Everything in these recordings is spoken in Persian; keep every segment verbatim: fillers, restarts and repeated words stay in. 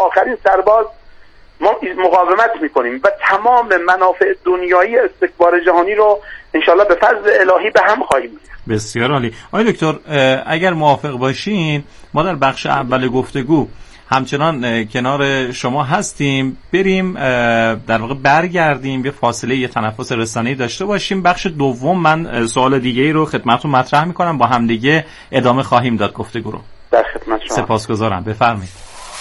آخرین سرباز ما مقاومت میکنیم و تمام منافع دنیایی استکبار جهانی رو انشالله به فضل الهی به هم خواهیم ریخت. بسیار عالی. آقای دکتر اگر موافق باشین ما در بخش اول گفتگو همچنان کنار شما هستیم، بریم در واقع برگردیم یه فاصله یه تنفس رسانه‌ای داشته باشیم. بخش دوم من سوال دیگه‌ای رو خدمتتون مطرح می‌کنم، با هم دیگه ادامه خواهیم داد گفتگو رو. در خدمت شما. سپاسگزارم. بفرمایید.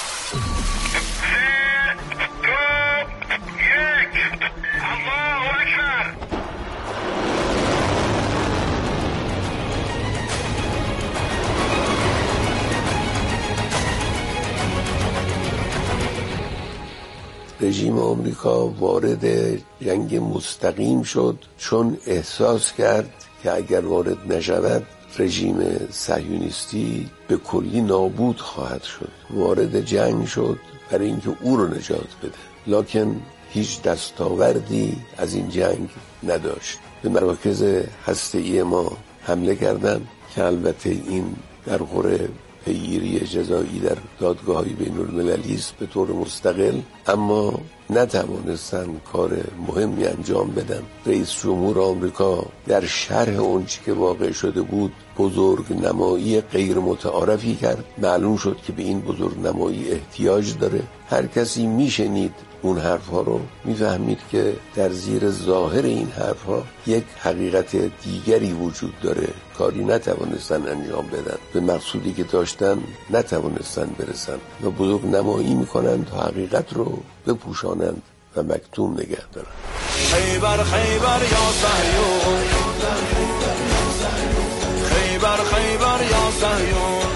رژیم آمریکا وارد جنگ مستقیم شد چون احساس کرد که اگر وارد نشود رژیم صهیونیستی به کلی نابود خواهد شد. وارد جنگ شد برای اینکه او رو نجات بده، لکن هیچ دستاوردی از این جنگ نداشت. به مراکز هسته‌ای ما حمله کردند که البته این در قره پیگیری جزایی در دادگاه‌های بین‌المللی است به طور مستقل، اما نتوانستن کار مهمی انجام بدن. رئیس جمهور آمریکا در شرح اونچه که واقع شده بود بزرگ نمایی غیر متعارفی کرد. معلوم شد که به این بزرگ نمایی احتیاج داره. هر کسی میشنید اون حرفها رو میفهمید که در زیر ظاهر این حرفها یک حقیقت دیگری وجود داره. کاری نتوانستن انجام بدن، به مقصودی که داشتن نتوانستن برسن و بزرگ نمایی میکنن تا حقیقت رو بپوشانند و مکتوم نگه دارن. خیبر خیبر یا صهیون، خیبر خیبر یا صهیون.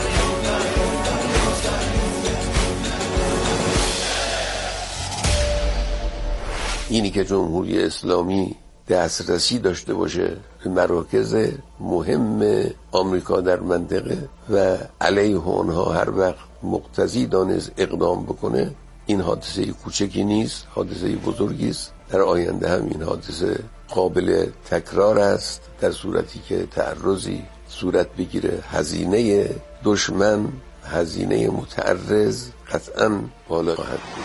اینی که جمهوری اسلامی دسترسی داشته باشه به مراکز مهم آمریکا در منطقه و علیه اونها هر وقت مقتضی دانست اقدام بکنه، این حادثه کوچکی نیست، حادثه بزرگی است. در آینده هم این حادثه قابل تکرار است در صورتی که تعرضی صورت بگیره. هزینه دشمن، هزینه متعرض قطعاً بالا خواهد بود.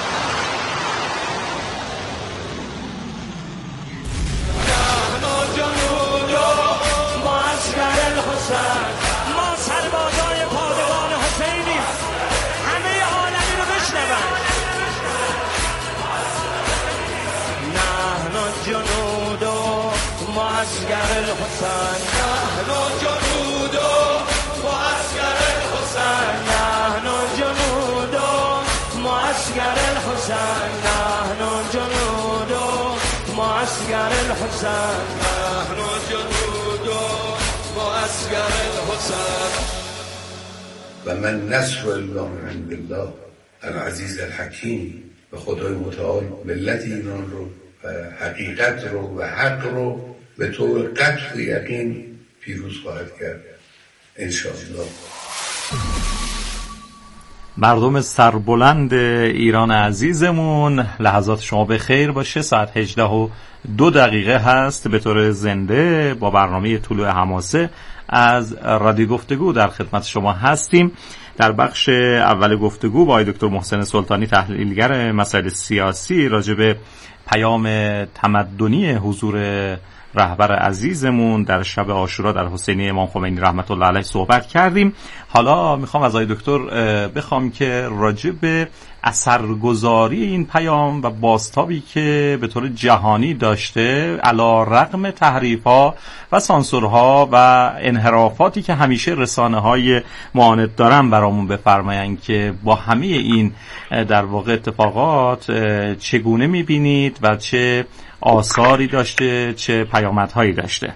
معسكر الحسين نحن جنود معسكر الحسين نحن جنود معسكر الحسين نحن جنود معسكر الحسين نحن جنود معسكر الحسين. و من نصر الله من عند الله العزیز الحکیم، به خدای متعال ملت ایران رو و حقیقت رو و حق رو به طور قطع یقین پیروز خواهد کرد انشاءالله. مردم سربلند ایران عزیزمون، لحظات شما به خیر باشه. ساعت هجده و دو دقیقه هست به طور زنده با برنامه طلوع حماسه از رادیو گفتگو در خدمت شما هستیم. در بخش اول گفتگو با آقای دکتر محسن سلطانی، تحلیلگر مسائل سیاسی، راجع به پیام تمدنی حضور رهبر عزیزمون در شب عاشورا در حسینیه امام خمینی رحمت الله علیه صحبت کردیم. حالا میخوام از آقای دکتر بخوام که راجع به اثرگذاری این پیام و بازتابی که به طور جهانی داشته علی رغم تحریف‌ها و سانسورها و انحرافاتی که همیشه رسانه‌های معاند دارن برامون بفرمایند که با همه این در واقع اتفاقات چگونه می‌بینید و چه آثاری داشته، چه پیامدهایی داشته؟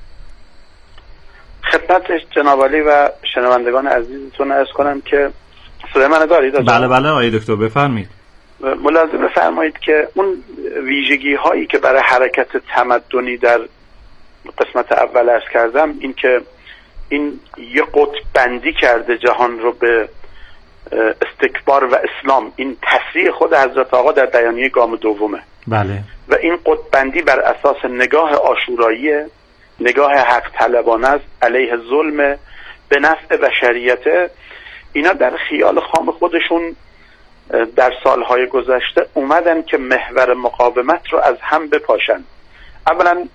خدمت جناب عالی و شنوندگان عزیزتون عرض کنم که صدای منو دارید؟ بله بله آقای دکتر بفرمایید. ملاحظه بفرمایید که اون ویژگی هایی که برای حرکت تمدنی در قسمت اول عرض کردم، این که این یه قطب بندی کرده جهان رو به استکبار و اسلام، این تصریح خود حضرت آقا در بیانیه گام دومه. بله. و این قطب بندی بر اساس نگاه عاشورایی، نگاه حق طلبانه است علیه ظلم به نفع بشریت. اینا در خیال خام خودشون در سالهای گذشته اومدن که محور مقاومت رو از هم بپاشن. اولا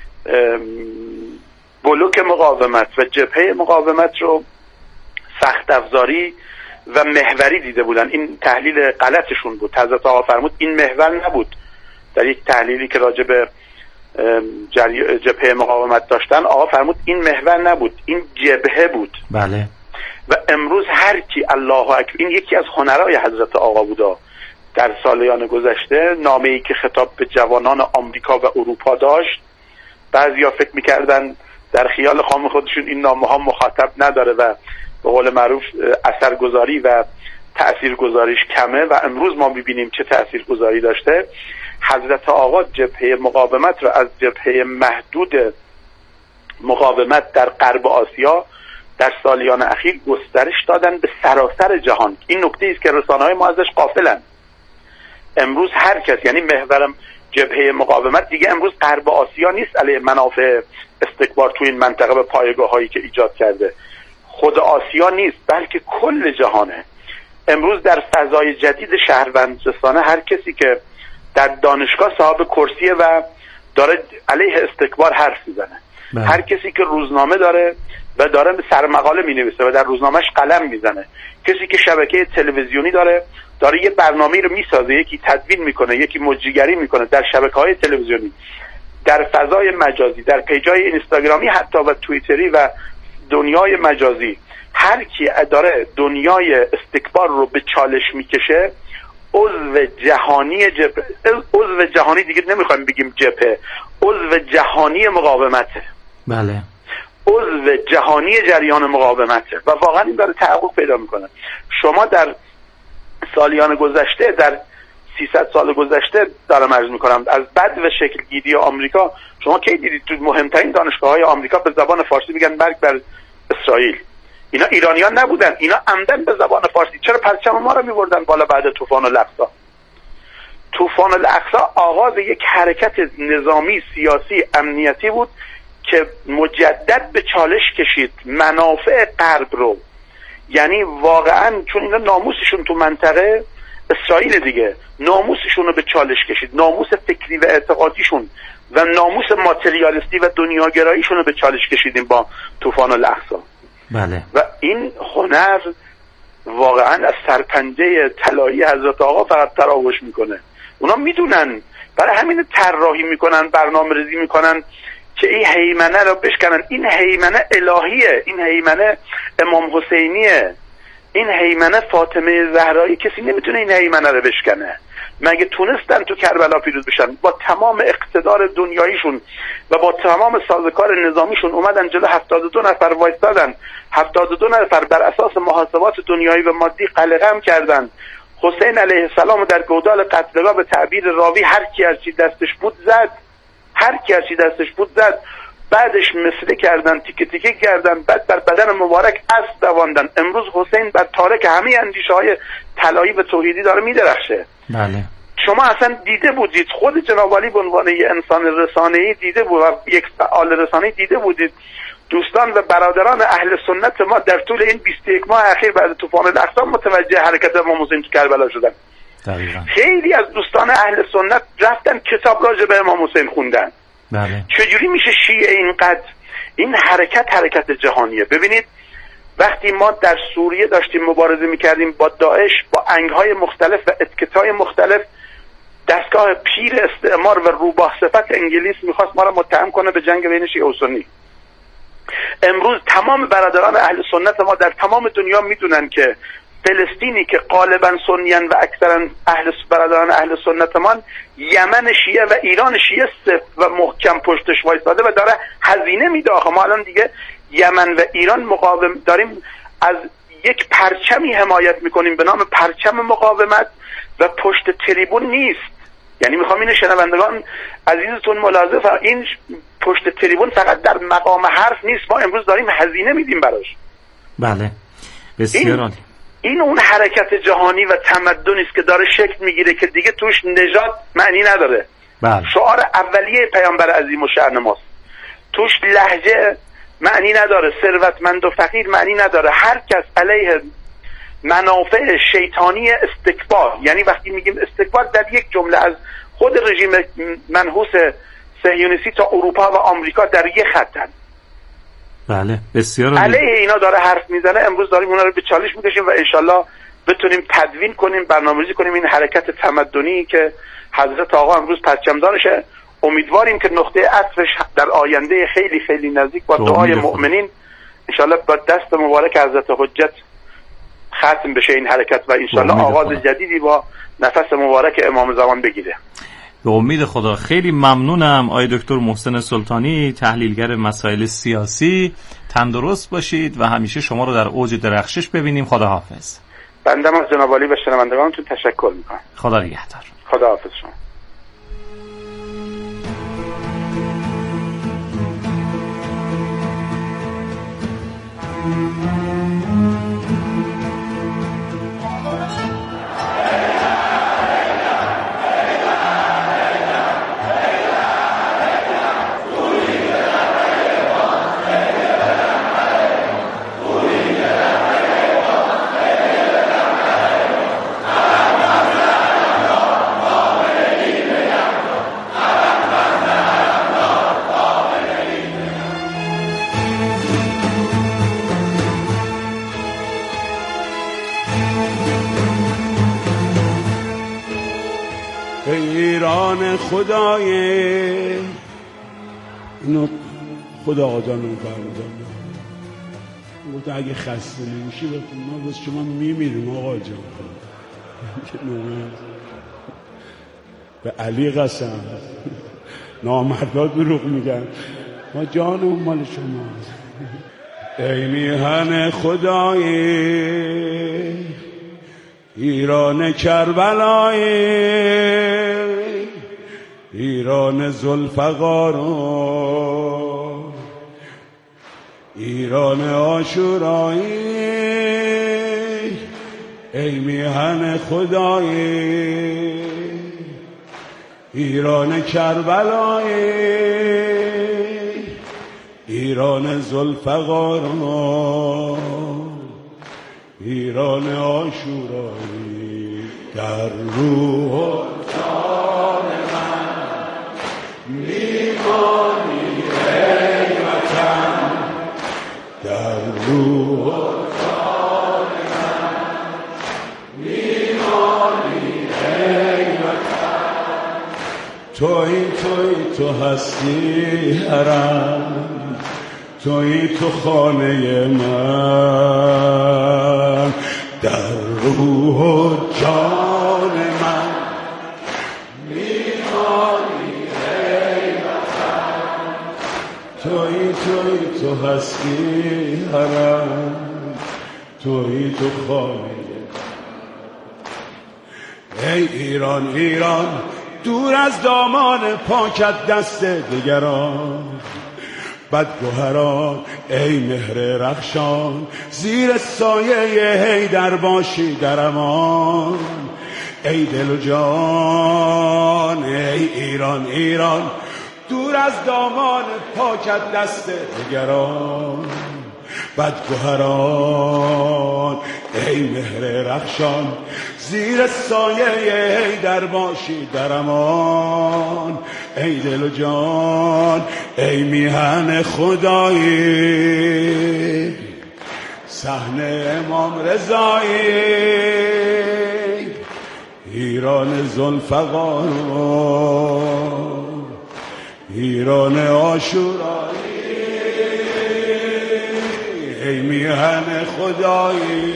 بلوک مقاومت و جبهه مقاومت رو سخت افزاری و محوری دیده بودن. این تحلیل غلطشون بود. حضرت آقا فرمود این محور نبود. در یک تحلیلی که راجع به جبهه مقاومت داشتن آقا فرمود این محور نبود، این جبهه بود. بله. و امروز هر کی الله اکبر، این یکی از هنرهای حضرت آقا بودا در سالیان گذشته، نامه‌ای که خطاب به جوانان آمریکا و اروپا داشت. بعضیا فکر می‌کردن در خیال خام خودشون این نامه‌ها مخاطب نداره و به قول معروف اثرگذاری و تاثیرگذاریش کمه و امروز ما می‌بینیم چه تاثیرگذاری داشته. حضرت آقا جبهه مقاومت رو از جبهه محدود مقاومت در غرب آسیا در سالیان اخیر گسترش دادن به سراسر جهان. این نکته است که رسانه‌های ما ازش غافلن. امروز هر کس، یعنی محور جبهه مقاومت دیگه امروز غرب آسیا نیست علیه منافع استکبار توی این منطقه به پایگاه‌هایی که ایجاد کرده. خود آسیا نیست بلکه کل جهانه. امروز در فضای جدید شهروندرسانه هر کسی که در دانشگاه صاحب کرسیه و داره علیه استکبار حرف میزنه، هر کسی که روزنامه داره و داره سرمقاله مینویسه و در روزنامهش قلم میزنه، کسی که شبکه تلویزیونی داره داره یه برنامه رو میسازه، یکی تدوین میکنه، یکی مجریگری میکنه در شبکه‌های تلویزیونی، در فضای مجازی، در پیجای اینستاگرامی حتی و توییتری و دنیای مجازی، هر کی داره دنیای استکبار رو به چالش میکشه عضو جهانی جبهه، عضو جهانی دیگه نمیخوایم بگیم جبهه، عضو جهانی مقاومته. بله. عضو جهانی جریان مقاومته و واقعا این داره تحقق پیدا میکنه. شما در سالیان گذشته، در سیصد سال گذشته دارم عرض میکنم، از بد و شکلگیری آمریکا، شما کی دیدید تو مهمترین دانشگاه‌های آمریکا به زبان فارسی میگن مرگ بر اسرائیل؟ اینا ایرانیان نبودن، اینا عمدن به زبان فارسی. چرا پرچم ما رو میبردن بالا بعد طوفان الاقصی؟ طوفان الاقصی آغاز یک حرکت نظامی، سیاسی، امنیتی بود که مجدد به چالش کشید منافع غرب رو. یعنی واقعا چون اینا ناموسشون تو منطقه اسرائیل دیگه، ناموسشون رو به چالش کشید، ناموس فکری و اعتقادیشون و ناموس ماتریالیستی و دنیاگراییشون رو به چالش کشیدیم با طوفان الاقصی. بله. و این هنر واقعا از سرپنجه طلایی حضرت آقا فقط تراوش میکنه. اونا میدونن، برای همین طراحی میکنن، برنامه‌ریزی میکنن که این هیمنه رو بشکنن. این هیمنه الهیه، این هیمنه امام حسینیه، این هیمنه فاطمه زهرایی. کسی نمیتونه این هیمنه رو بشکنه. مگه تونستن تو کربلا پیروز بشن؟ با تمام اقتدار دنیاییشون و با تمام سازوکار نظامیشون اومدن جلو هفتاد و دو نفر وایستادن، هفتاد و دو نفر بر اساس محاسبات دنیایی و مادی قلقم کردن. حسین علیه السلام در گودال قتلگاه به تعبیر راوی هر کی از چی دستش بود زد، هر کی از چی دستش بود زد. بعدش مثله کردن، تیکه تیکه کردن، بعد بر بدن مبارک اسب دواندن. امروز حسین بر تارک همه اندیشه های طلایی و توحیدی داره میدرخشه. بله. شما اصلا دیده بودید، خود جناب علی به عنوان یه انسان رسانه‌ای دیده بود و یک فعال رسانه‌ای دیده بودید دوستان و برادران اهل سنت ما در طول این بیست و یک ماه اخیر بعد طوفان الاقصی متوجه حرکت امام حسین تو کربلا شدن. دقیقاً. خیلی از دوستان اهل سنت رفتن کتاب راجع به امام حسین خوندن. بله. چجوری میشه شیعه اینقدر؟ این حرکت حرکت جهانیه. ببینید وقتی ما در سوریه داشتیم مبارزه میکردیم با داعش، با انگهای مختلف و اتکتای مختلف، دستگاه پیر استعمار و روباه صفت انگلیس میخواست ما را متهم کنه به جنگ بین شیعه و سنی. امروز تمام برادران اهل سنت ما در تمام دنیا میدونن که فلسطینی که غالبا سنیان و اکثرا اهل برادران اهل سنت ما، یمن شیعه و ایران شیعه سفت و محکم پشتش وایساده و داره هزینه میده. آخه ما الان دیگه یمن و ایران مقاوم داریم، از یک پرچمی حمایت میکنیم به نام پرچم مقاومت و پشت تریبون نیست. یعنی میخوام این شنوندگان عزیزتون ملاحظه فرمایید، این پشت تریبون فقط در مقام حرف نیست، ما امروز داریم هزینه میدیم براش. بله بسیار عالی. این اون حرکت جهانی و تمدنی است که داره شکل میگیره که دیگه توش نژاد معنی نداره. بله. شعار اولیه پیامبر عظیم الشأن ماست. توش لهجه معنی نداره، ثروتمند و فقیر معنی نداره. هر کس علیه منافع شیطانی استکبار. یعنی وقتی میگیم استکبار در یک جمله از خود رژیم منحوس صهیونیستی تا اروپا و آمریکا در یک خطن. بله بسیار علیه اینا داره حرف میزنه. امروز داریم اونا رو به چالش میکشیم و انشالله بتونیم تدوین کنیم، برنامه‌ریزی کنیم این حرکت تمدنی که حضرت آقا امروز پرچمدارشه. امیدواریم که نقطه عطفش در آینده خیلی خیلی نزدیک با دعای مؤمنین انشالله با دست مبارک حضرت حجت ختم بشه این حرکت و انشالله آغاز خدا. جدیدی با نفس مبارک امام زمان بگیره. به امید خدا. خیلی ممنونم آقای دکتر محسن سلطانی، تحلیلگر مسائل سیاسی. تندرست باشید و همیشه شما رو در اوج درخشش ببینیم. خداحافظ. بنده از جناب عالی و شنوندگانتون تشکر میکنم. خدا نگهدار. خداحافظ شما. ایران خدای اینو خدا آجانم فرمودم گفت اگه خسته نمیشی ما بس شما میمیریم آقا جان. به علی قسم نامردا دروغ میگن، ما جانم مال شما. ای میهن خدای ایران کربلای ایران ذوالفقار ایران عاشورایی ای میهن خدای ایران کربلای ایران ذوالفقار ایران عاشورایی در روح و جان من میمانی ای وطن در روح و جان من میمانی ای وطن توی توی تو هستی حرم توی تو خانه من در روح و جان من میمانی ای وطن توی توی تو هستی حرم توی تو خانه ای ایران ایران دور از دامان پاکت دست دیگران بدگوهران ای مهر رخشان زیر سایه حیدر باشی در امان ای دل و جان ای ایران ایران دور از دامان پاکت دست دیگران بدگوهران ای مهر رخشان زیر سایه حیدر باشی در امان ای دل و جان ای میهن خدایی صحن امام رضایی ایران ذوالفقار ایران عاشورایی ای میهن خدایی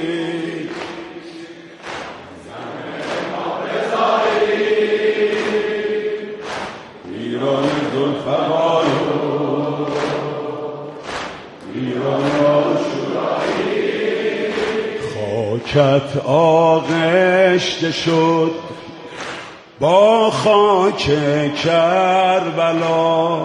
ایران ذوالفقار ایران عاشورایی خاکت آغشته شد با خاک کربلا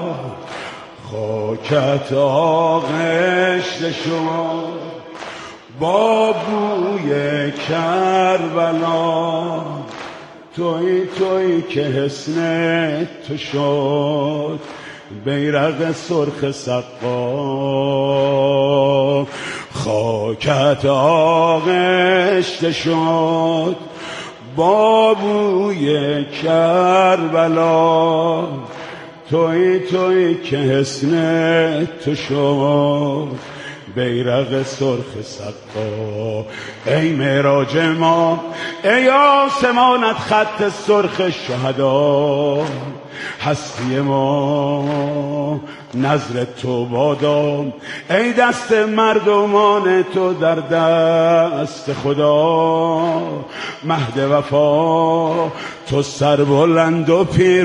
خاکت آغشته شد با بوی کربلا توی توی که حسن تو شد بیرق سرخ سقا خاکت آغشته شد با بوی کربلا، توی توی که حسن تو شد بیرق سرخ سقا. ای معراج ما، ای آسمانت خط سرخ شهدا، هستی ما نظر تو بادا. ای دست مردمان تو در دست خدا، مهد وفا تو سربلند و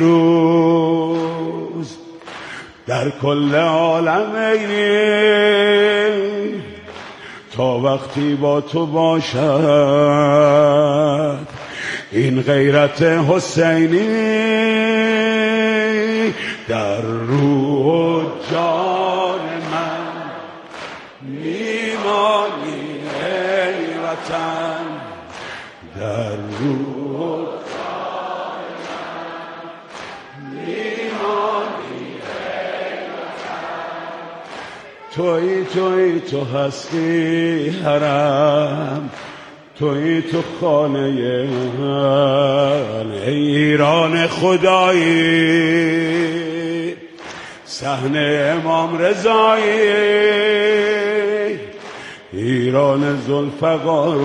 پیروز در کل عالم. ای تا وقتی با تو باشد این غیرت حسینی، در روح و جان من میمانی ای وطن، در روح و جان من میمانی ای وطن. توی توی تو هستی حرم، توی تو خانه من، ایران خدایی صحنه امام رضایی، ایران ذوالفقار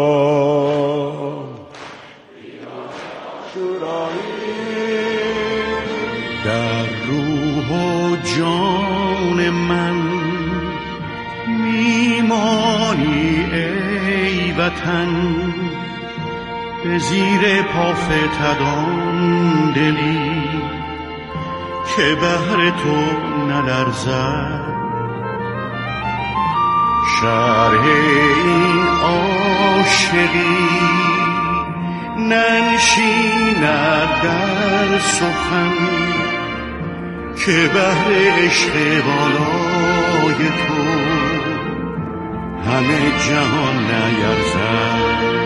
ایران شورایی. در روح و جان من میمانی ای وطن، به زیر پا فتدان دلی که بهر تو نلرزد. شرح این عاشقی ننشیند در سخن، که بهر عشق بالای تو همه جهان نیرزد.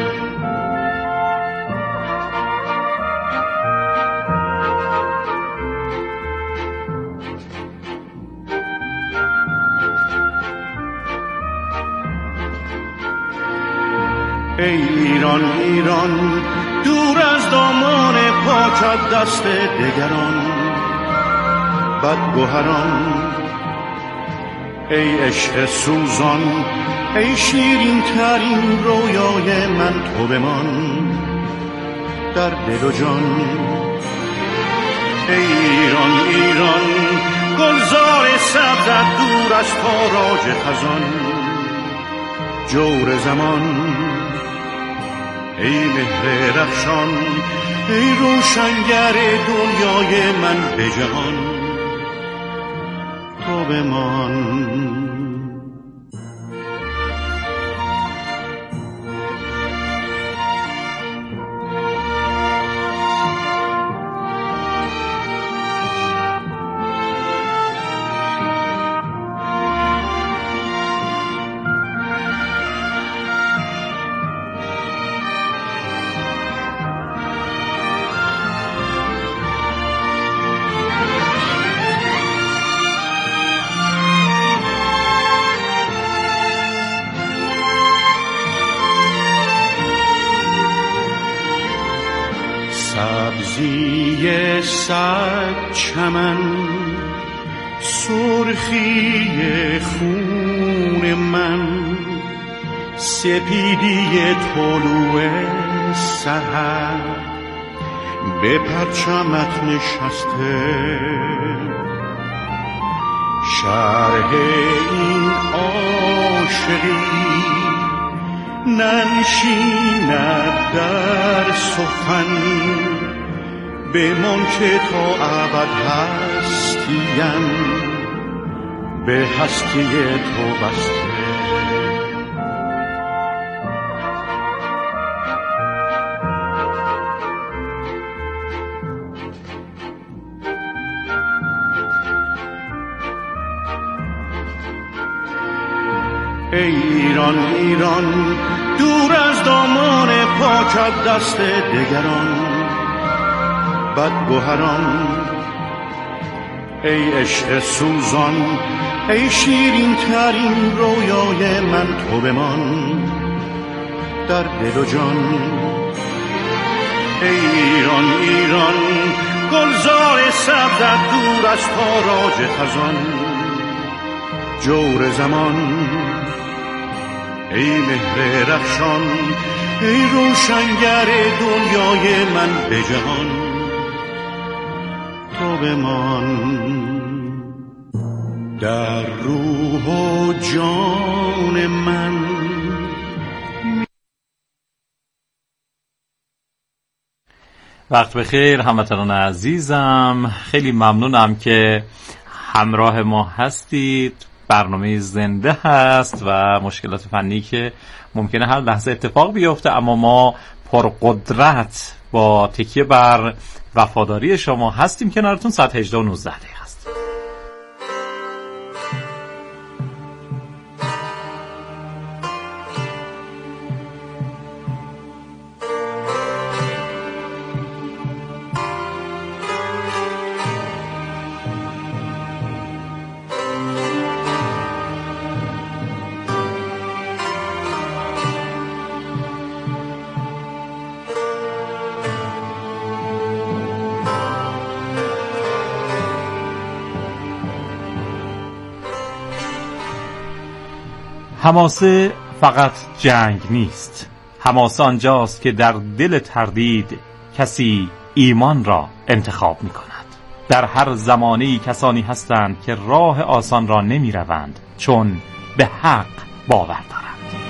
ای ایران ایران دور از دامان پاکت دست دگران بدگوهران. ای عشق سوزان، ای شیرین ترین رویای من تو بمان در دل و جان. ای ایران ایران گلزار سبزت دور از تاراج خزان جور زمان. ای مهر رخشان، ای روشنگر دنیای من به جهان تو بمان. سبزی صد چمن، سرخی خون من، سپیدی طلوع سحر به پرچمت نشسته. شرح این عاشقی ننشیند در سخن، بمان که تا ابد هستیم به هستی تو بسته. ای ایران ایران دور از دامان پاکت دست دگران بدگوهران. ای عشق سوزان، ای شیرین ترین رویای من، تو بمان در دل و جان. ای ایران ایران، گلزار سبزت دور از تاراج خزان، جور زمان. ای مهر رخشان، ای روشنگر دنیای من به جهان، تو بمان در روح و جان من. وقت بخیر هموطنان عزیزم، خیلی ممنونم که همراه ما هستید. برنامه زنده هست و مشکلات فنی که ممکنه هر لحظه اتفاق بیفته، اما ما پرقدرت با تکیه بر وفاداری شما هستیم کنارتون. ساعت هجده و نوزده دقیقه است. حماسه فقط جنگ نیست. حماسه آنجاست که در دل تردید کسی ایمان را انتخاب می کند. در هر زمانی کسانی هستند که راه آسان را نمی روند، چون به حق باور دارند.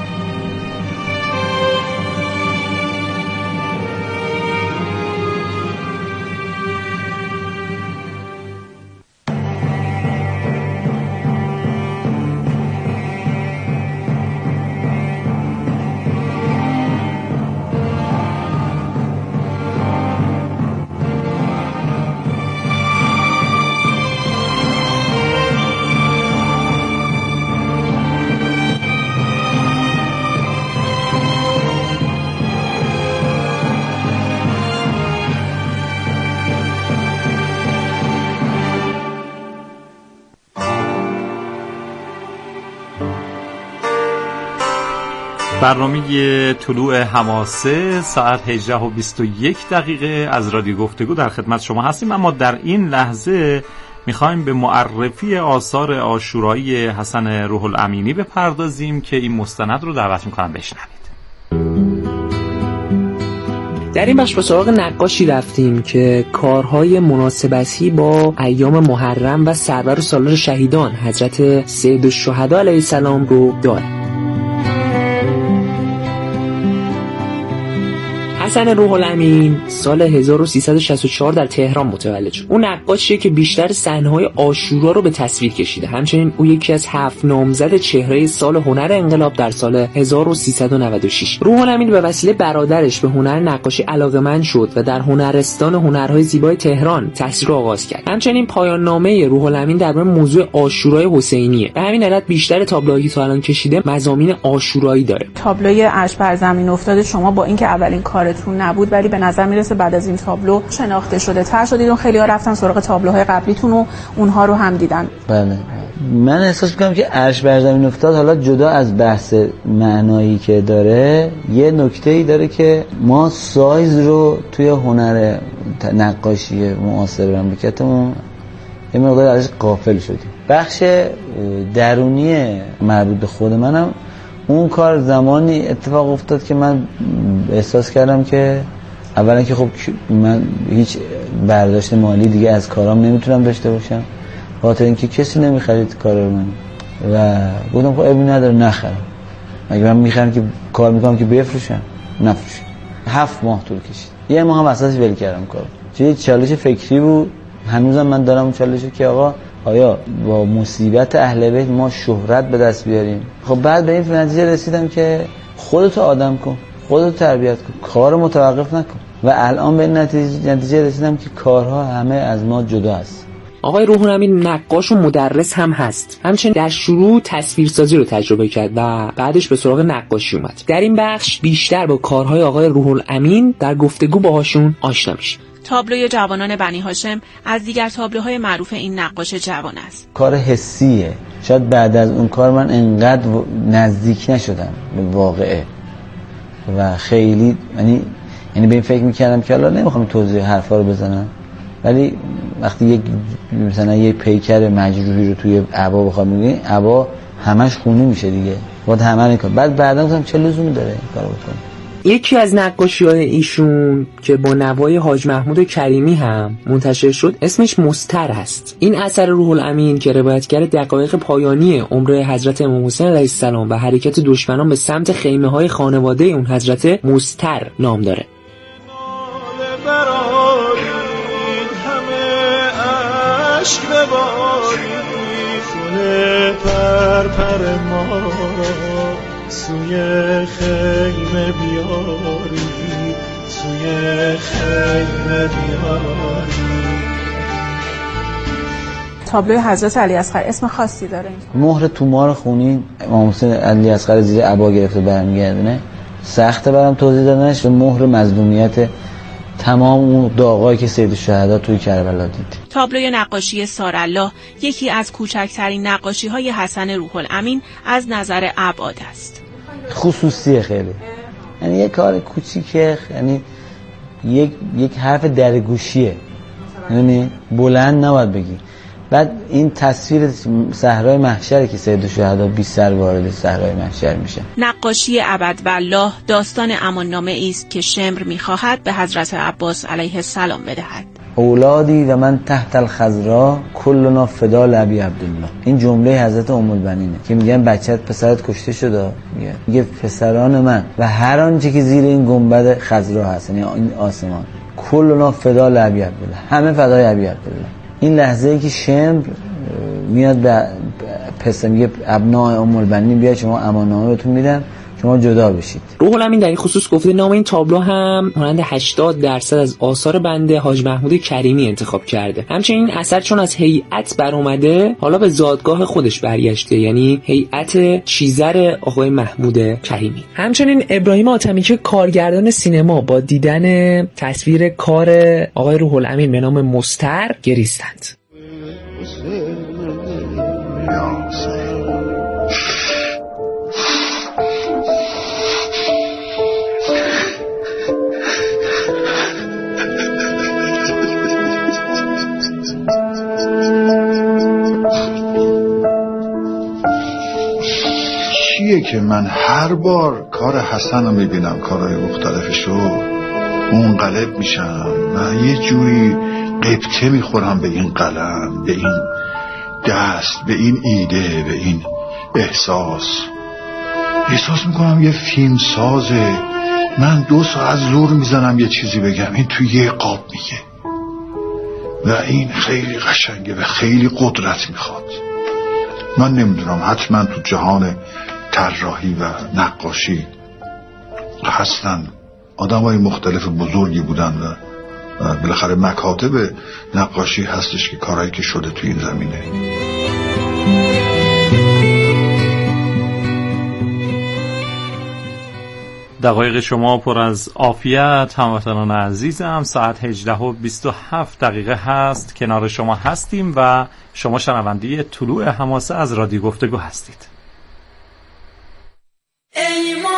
برنامه طلوع حماسه ساعت هجده و بیست و یک دقیقه از رادیو گفتگو در خدمت شما هستیم. اما در این لحظه میخوایم به معرفی آثار عاشورایی حسن روح الامینی بپردازیم که این مستند رو دعوت میکنم بشنوید. در این بخش به سراغ نقاشی رفتیم که کارهای مناسبتی با ایام محرم و سرور و سالار شهیدان حضرت سید الشهدا علیه السلام رو داره. حسن روح الامین سال هزار و سیصد و شصت و چهار در تهران متولد شد. اون نقاشیه که بیشتر صحنه‌های عاشورا رو به تصویر کشیده. همچنین او یکی از هفت نامزد چهره سال هنر انقلاب در سال هزار و سیصد و نود و شش. روح الامین به وسیله برادرش به هنر نقاشی علاقه‌مند شد و در هنرستان هنرهای زیبای تهران تحصیل رو آغاز کرد. همچنین پایان نامه روح الامین درباره موضوع عاشورای حسینیه. به همین علت بیشتر تابلوهایی که تا الان کشیده مضامین عاشورایی داره. تابلوی اشک بر زمین افتاده شما با اینکه اولین کارتون نبود، ولی به نظر میرسه بعد از این تابلو شناخته شده تر شدید و خیلی‌ها رفتن سراغ تابلوهای قبلیتون و اونها رو هم دیدن. بله، من احساس می‌کنم که اشک بر زمین افتاد حالا جدا از بحث معنایی که داره، یه نکته‌ای داره که ما سایز رو توی هنر نقاشی معاصر مملکتمون یه مقدار ازش غافل شدیم. بخش درونی مربوط به خود منم اون کار زمانی اتفاق افتاد که من احساس کردم که اولا که خب من هیچ برداشت مالی دیگه از کارام نمیتونم داشته باشم، خاطر اینکه کسی نمیخرید کار من و گفتم خب ابی نداره نخرم، اگه من میخرم که کار میکنم که بفروشم نفروشم. هفت ماه طول کشید، یه ماه هم اساسش ول کردم کار. چه چالش فکری بود، هنوزم من دارم اون چالشو که آقا آیا با مصیبت اهل بیت ما شهرت به دست بیاریم؟ خب بعد به این نتیجه رسیدم که خودتو آدم کن، خودتو تربیت کن، کار متوقف نکن و الان به این نتیجه, نتیجه رسیدم که کارها همه از ما جدا است. آقای روح الامین نقاش و مدرس هم هست. همچنین در شروع تصویرسازی رو تجربه کرد و بعدش به سراغ نقاشی اومد. در این بخش بیشتر با کارهای آقای روح الامین در گفتگو باهاشون آشنا میشه. تابلوی جوانان بنی هاشم از دیگر تابلوهای معروف این نقاش جوان است. کار حسیه. شاید بعد از اون کار من انقدر نزدیک نشدم به واقعه و خیلی یعنی یعنی به این فکر میکردم که حالا نمیخوام توضیح حرفا رو بزنم، ولی وقتی یک مثلا یک پیکر مجروحی رو توی عبا بخوام بگیم، عبا همش خونی میشه دیگه، بعد همه این کار. بعد بعدا گفتم چه لزومی داره این کارو بکنم. یکی از نقاشی‌های ایشون که با نوای حاج محمود کریمی هم منتشر شد اسمش مستر است. این اثر روح الامین که روایتگر دقایق پایانی عمر حضرت امام حسین علیه السلام و حرکت دشمنان به سمت خیمه‌های خانواده اون حضرت مستر نام داره. عشق بباری پر پر ما سوی خیمه بیاری سوی خیمه بیاری. تابلوی حضرت علی اصغر اسم خاصی داره؟ مهر تومار خونین امام حسین علی اصغر زیر عبا گرفته برمیگردونه. سخته برام توضیح دادنش. مهر مظلومیت تمام اون داغایی که سید الشهدا توی کربلا دید. تابلوی نقاشی سارالله یکی از کوچکترین نقاشی‌های حسن روح الامین از نظر ابعاد است. خصوصیه خیلی، یعنی یک کار کوچیکه، یعنی یک یک حرف درگوشیه، یعنی بلند نباید بگی. بعد این تصویر صحرای محشر که سید الشهدا بی سر وارد صحرای محشر میشه. نقاشی ابد والله داستان اماننامه است که شمر میخواهد به حضرت عباس علیه السلام بدهد. اولادی و من تحت الخضرا کلنا فدا لابی عبدالله. این جمله حضرت ام البنینه که میگن بچت پسرت کشته شده، میگه میگه پسران من و هر آنچه که زیر این گنبد خضرا هست، یعنی این آسمان، کلنا فدا لابی عبدالله، همه فدای ابی عبدالله. این لحظه ای که شمر میاد به پسر میگه ابناء ام البنین بیا شما اماننامه بهتون میدم شما جدا بشید. روح الامین در این خصوص گفته نام این تابلو هم مانند هشتاد درصد از آثار بنده حاج محمود کریمی انتخاب کرده. همچنین این اثر چون از هیئت بر اومده حالا به زادگاه خودش برگشته، یعنی هیئت چیزر آقای محمود کریمی. همچنین ابراهیم آتمی که کارگردان سینما با دیدن تصویر کار آقای روح الامین به نام مستر گریستند. چیه که من هر بار کار حسن رو میبینم، کارهای مختلفشو، منقلب میشم و یه جوری قبطه میخورم به این قلم، به این دست، به این ایده، به این احساس. احساس میکنم یه فیلم سازه، من دو ساعت زور میزنم یه چیزی بگم، این توی یه قاب میگه و این خیلی قشنگه و خیلی قدرت میخواد. من نمیدونم، حتما تو جهان طراحی و نقاشی هستن آدمای مختلف بزرگی بودن و بالاخره مکاتب نقاشی هستش که کارهایی که شده تو این زمینه. دقایق شما پر از عافیت هموطنان عزیزم. ساعت هجده و بیست و هفت دقیقه هست، کنار شما هستیم و شما شنونده طلوع حماسه از رادیو گفتگو هستید. ای